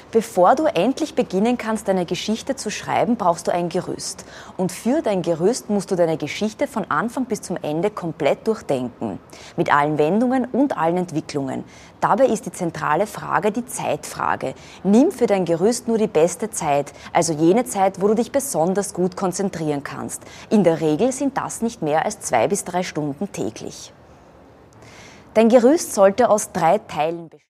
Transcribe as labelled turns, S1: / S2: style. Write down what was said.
S1: Bevor du endlich beginnen kannst, deine Geschichte zu schreiben, brauchst du ein Gerüst. Und für dein Gerüst musst du deine Geschichte von Anfang bis zum Ende komplett durchdenken. Mit allen Wendungen und allen Entwicklungen. Dabei ist die zentrale Frage die Zeitfrage. Nimm für dein Gerüst nur die beste Zeit, also jene Zeit, wo du dich besonders gut konzentrieren kannst. In der Regel sind das nicht mehr als 2 bis 3 Stunden täglich. Dein Gerüst sollte aus 3 Teilen bestehen.